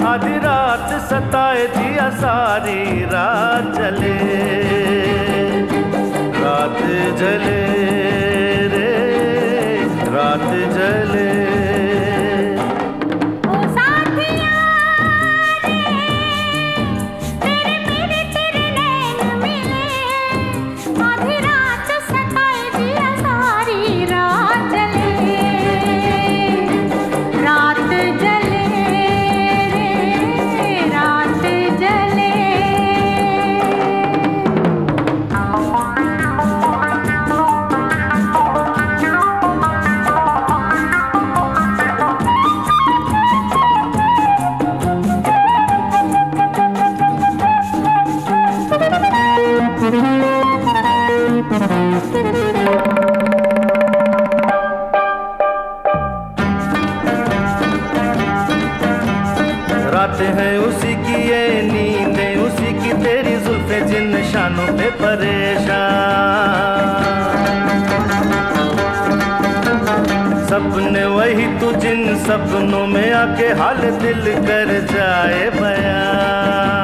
आधी रात सताए जिया सारी रात जले, रात जले रे रात जले। रातें हैं उसी की ये नींदें उसी की, तेरी जुल्फे जिन निशानों पे परेशान। सपने वही तू जिन सपनों में आके हाल दिल कर जाए बयां।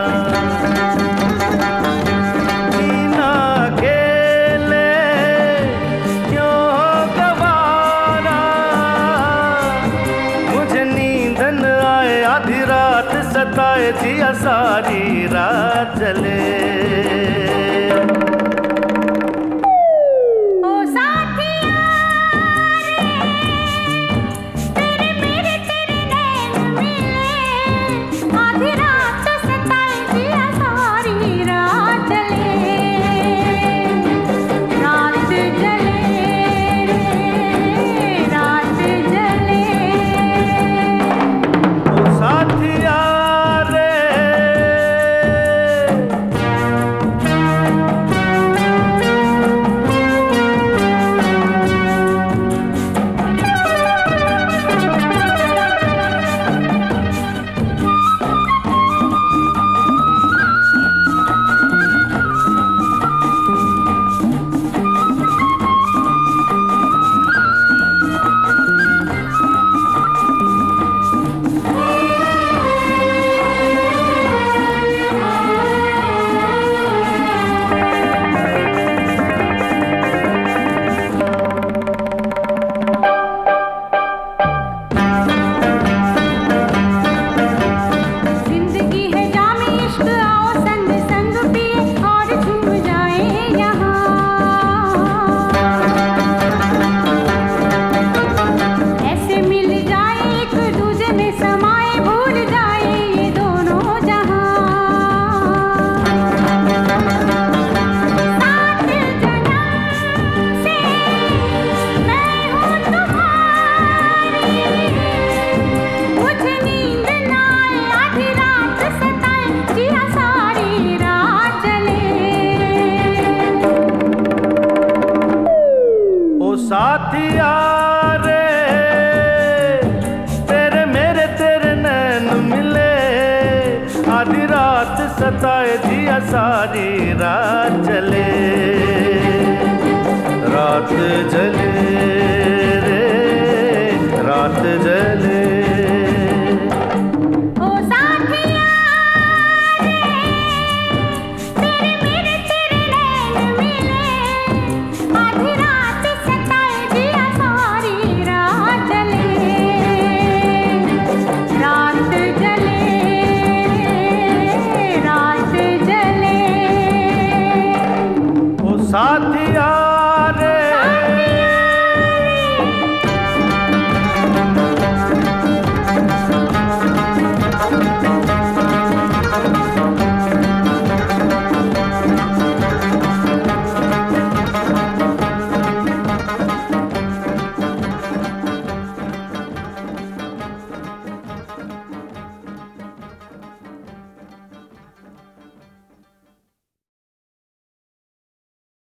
जीना अकेले क्यों गवारा, मुझे नींद न आए आधी रात सताए जिया सारी रात जले। साथिया रे तेरे मेरे तेरे नैन मिले, आधी रात सताए जिया सारी रात जले, रात जले।